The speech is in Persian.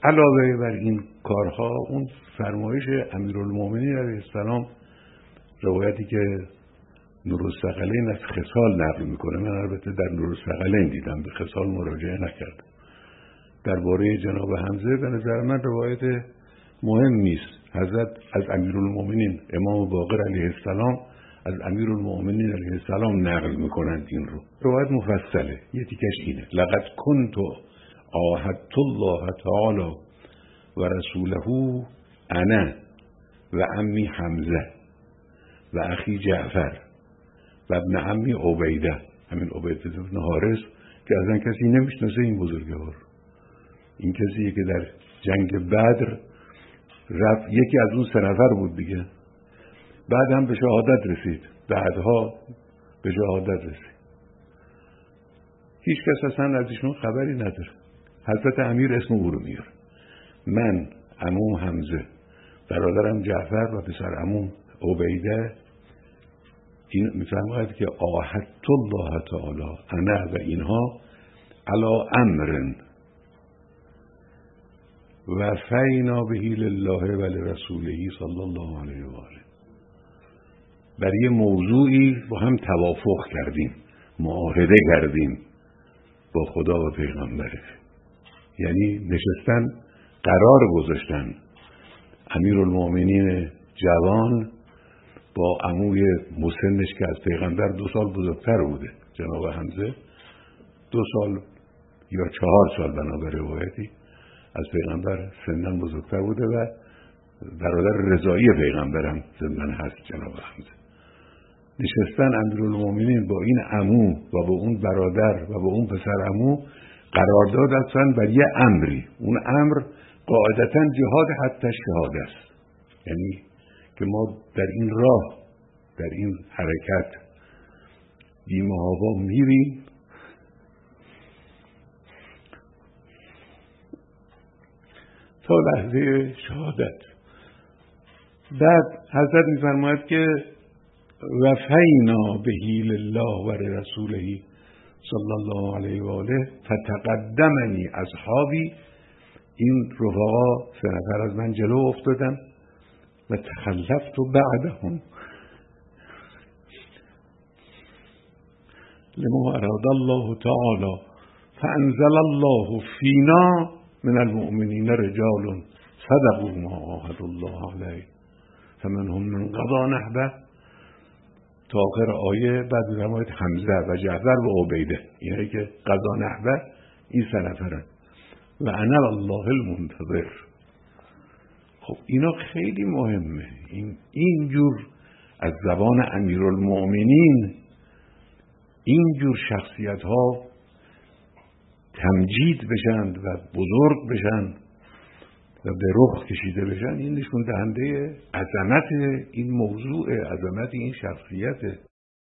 علاوه بر این کارها اون فرمایش امیرالمومنین علیه السلام، روایتی که نورالثقلین از خصال نقل میکنه، من البته در نورالثقلین دیدم، به خصال مراجعه نکردم، درباره جناب حمزه به نظر من روایت مهمی است. حضرت از امیرالمومنین امام باقر علیه السلام از امیرالمومنین علیه السلام نقل میکنند. این رو روایت مفصله، یه تیکش اینه: لقد كنت عاهدت الله تعالی و رسوله انا و عمی حمزه و اخی جعفر و ابن عمی عبیده، همین عبیده بن حارث که اصلا کسی نمیشناسه این بزرگوار. این کسیه که در جنگ بدر رفت، یکی از اون 3 نفر بود دیگه، بعد هم به شهادت رسید، بعدها به شهادت رسید. هیچ کس اصلا از ایشون خبری نداره. حضرت امیر اسم او رو میاره: من، عموم حمزه، برادرم جعفر و پسر عموم عبیده، این میفرماید که عاهدت الله تعالی انا و اینها علی امر و فینا بهی لله و لرسوله صلی الله علیه و آله. برای یه موضوعی با هم توافق کردیم، معاهده کردیم با خدا و پیغمبره. یعنی نشستن، قرار گذاشتن امیرالمومنین جوان با عموی مسنش که از پیغمبر 2 سال بزرگتر بوده، جناب حمزه 2 سال یا 4 سال بنابر روایتی از پیغمبر سنن بزرگتر بوده و برادر رضایی پیغمبرم سنن هست جناب حمزه. نشستن امیرالمومنین با این عمو و با اون برادر و با اون پسر عمو قرارداد هستن بر یه امری. اون امر قاعدتاً جهاد حتی شهاده است، یعنی که ما در این راه، در این حرکت بی‌محابا میریم تا لحظه شهادت. بعد حضرت میفرماید که وفینا بهی لله و رسوله صلی الله علیه و آله فتقدمنی اصحابی. این رفقا 3 نفر از من جلو افتادن و تخلفت بعدهم لما اراد الله تعالی فانزل الله فینا من المؤمنین رجال صدقوا ما عاهدوا الله علیه فمنهم من قضى نحبه تا آخر آیه. بعد می‌فرماید حمزه و جعفر و عبیده، اینایی که قضا نحبه، این 3 نفرن و انا الله المنتظر. خب اینا خیلی مهمه، اینجور از زبان امیرالمؤمنین اینجور شخصیت ها تمجید بشن و بزرگ بشن و به رخ کشیده بشن، این نشون دهنده عظمت این موضوع، عظمت این شخصیته.